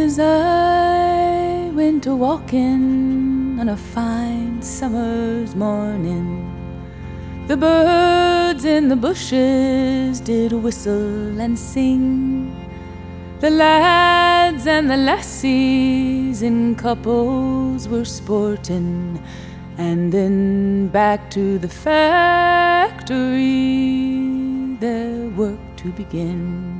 As I went a walking on a fine summer's morning, the birds in the bushes did whistle and sing. The lads and the lassies in couples were sporting, and then back to the factory, their work to begin.